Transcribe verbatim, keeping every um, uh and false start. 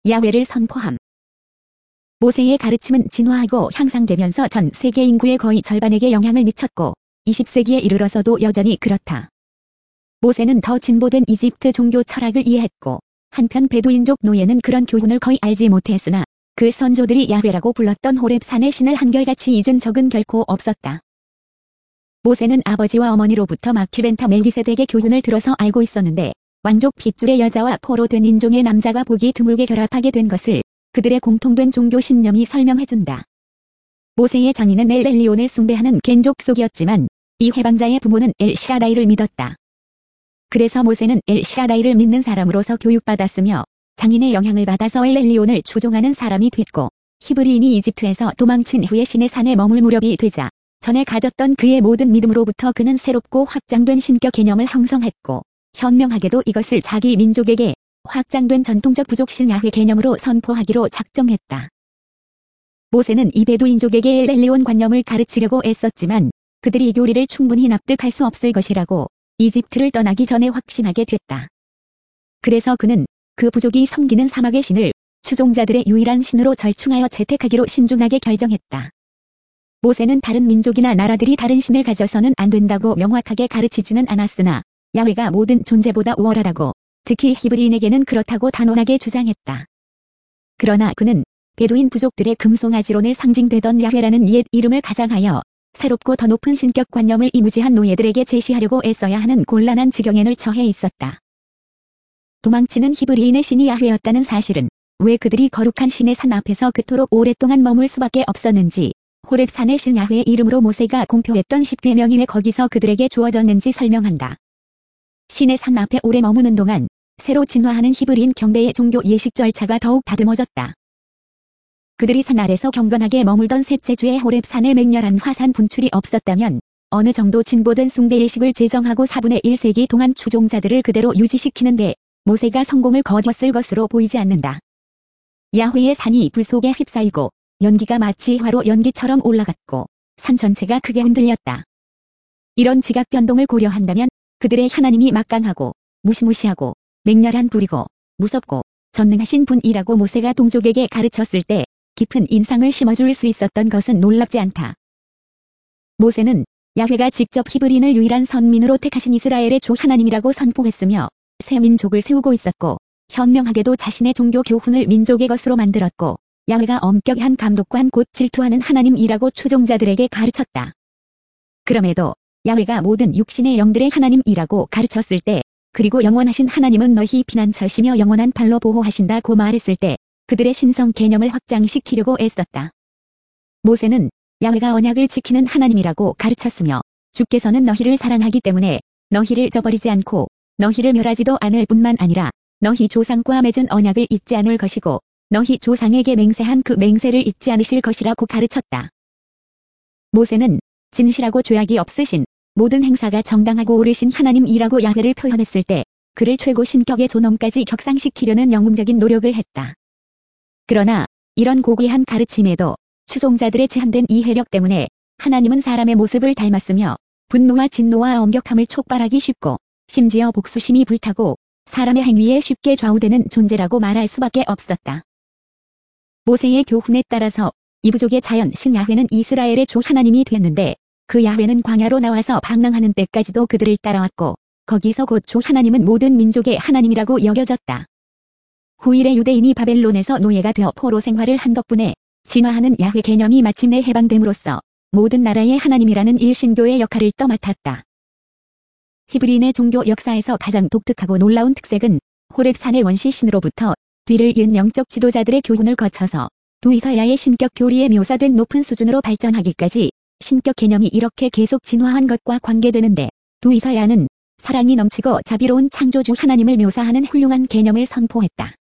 야훼를 선포함. 모세의 가르침은 진화하고 향상되면서 전 세계 인구의 거의 절반에게 영향을 미쳤고 이십 세기에 이르러서도 여전히 그렇다. 모세는 더 진보된 이집트 종교 철학을 이해했고 한편 베두인족 노예는 그런 교훈을 거의 알지 못했으나 그 선조들이 야훼라고 불렀던 호렙산의 신을 한결같이 잊은 적은 결코 없었다. 모세는 아버지와 어머니로부터 마키벤타 멜기세덱의 교훈을 들어서 알고 있었는데 왕족 핏줄의 여자와 포로된 인종의 남자가 보기 드물게 결합하게 된 것을 그들의 공통된 종교 신념이 설명해준다. 모세의 장인은 엘 엘리온을 숭배하는 겐족 속이었지만 이 해방자의 부모는 엘 샤다이를 믿었다. 그래서 모세는 엘 샤다이를 믿는 사람으로서 교육받았으며 장인의 영향을 받아서 엘 엘리온을 추종하는 사람이 됐고 히브리인이 이집트에서 도망친 후에 신의 산에 머물 무렵이 되자 전에 가졌던 그의 모든 믿음으로부터 그는 새롭고 확장된 신격 개념을 형성했고 현명하게도 이것을 자기 민족에게 확장된 전통적 부족신 야훼 개념으로 선포하기로 작정했다. 모세는 이 베두인족에게 엘 엘리온 관념을 가르치려고 애썼지만 그들이 이 교리를 충분히 납득할 수 없을 것이라고 이집트를 떠나기 전에 확신하게 됐다. 그래서 그는 그 부족이 섬기는 사막의 신을 추종자들의 유일한 신으로 절충하여 채택하기로 신중하게 결정했다. 모세는 다른 민족이나 나라들이 다른 신을 가져서는 안 된다고 명확하게 가르치지는 않았으나 야훼가 모든 존재보다 우월하다고 특히 히브리인에게는 그렇다고 단호하게 주장했다. 그러나 그는 베두인 부족들의 금송아지론을 상징되던 야훼라는 옛 이름을 가장하여 새롭고 더 높은 신격 관념을 이 무지한 노예들에게 제시하려고 애써야 하는 곤란한 지경에 처해 있었다. 도망치는 히브리인의 신이 야훼였다는 사실은 왜 그들이 거룩한 신의 산 앞에서 그토록 오랫동안 머물 수밖에 없었는지 호렙산의 신 야훼의 이름으로 모세가 공표했던 십계명이 왜 거기서 그들에게 주어졌는지 설명한다. 신의 산 앞에 오래 머무는 동안 새로 진화하는 히브리인 경배의 종교 예식 절차가 더욱 다듬어졌다. 그들이 산 아래서 경건하게 머물던 셋째 주에 호렙산에 맹렬한 화산 분출이 없었다면 어느 정도 진보된 숭배 예식을 제정하고 사분의 일 세기 동안 추종자들을 그대로 유지시키는데 모세가 성공을 거뒀을 것으로 보이지 않는다. 야훼의 산이 불 속에 휩싸이고 연기가 마치 화로 연기처럼 올라갔고 산 전체가 크게 흔들렸다. 이런 지각 변동을 고려한다면 그들의 하나님이 막강하고 무시무시하고 맹렬한 불이고 무섭고 전능하신 분이라고 모세가 동족에게 가르쳤을 때 깊은 인상을 심어줄 수 있었던 것은 놀랍지 않다. 모세는 야훼가 직접 히브리인을 유일한 선민으로 택하신 이스라엘의 주 하나님이라고 선포했으며 새 민족을 세우고 있었고 현명하게도 자신의 종교 교훈을 민족의 것으로 만들었고 야훼가 엄격한 감독관 곧 질투하는 하나님이라고 추종자들에게 가르쳤다. 그럼에도 야훼가 모든 육신의 영들의 하나님이라고 가르쳤을 때 그리고 영원하신 하나님은 너희 피난처시며 영원한 팔로 보호하신다고 말했을 때 그들의 신성 개념을 확장시키려고 애썼다. 모세는 야훼가 언약을 지키는 하나님이라고 가르쳤으며 주께서는 너희를 사랑하기 때문에 너희를 저버리지 않고 너희를 멸하지도 않을 뿐만 아니라 너희 조상과 맺은 언약을 잊지 않을 것이고 너희 조상에게 맹세한 그 맹세를 잊지 않으실 것이라고 가르쳤다. 모세는 진실하고 죄악이 없으신 모든 행사가 정당하고 옳으신 하나님이라고 야훼를 표현했을 때 그를 최고 신격의 존엄까지 격상시키려는 영웅적인 노력을 했다. 그러나 이런 고귀한 가르침에도 추종자들의 제한된 이해력 때문에 하나님은 사람의 모습을 닮았으며 분노와 진노와 엄격함을 촉발하기 쉽고 심지어 복수심이 불타고 사람의 행위에 쉽게 좌우되는 존재라고 말할 수밖에 없었다. 모세의 교훈에 따라서 이 부족의 자연 신 야훼는 이스라엘의 주 하나님이 됐는데 그 야훼는 광야로 나와서 방랑하는 때까지도 그들을 따라왔고 거기서 곧 주 하나님은 모든 민족의 하나님이라고 여겨졌다. 후일의 유대인이 바벨론에서 노예가 되어 포로 생활을 한 덕분에 진화하는 야훼 개념이 마침내 해방됨으로써 모든 나라의 하나님이라는 일신교의 역할을 떠맡았다. 히브리인의 종교 역사에서 가장 독특하고 놀라운 특색은 호렙산의 원시 신으로부터 뒤를 이은 영적 지도자들의 교훈을 거쳐서 두 이사야의 신격 교리에 묘사된 높은 수준으로 발전하기까지 신격 개념이 이렇게 계속 진화한 것과 관계되는데 두 이사야는 사랑이 넘치고 자비로운 창조주 하나님을 묘사하는 훌륭한 개념을 선포했다.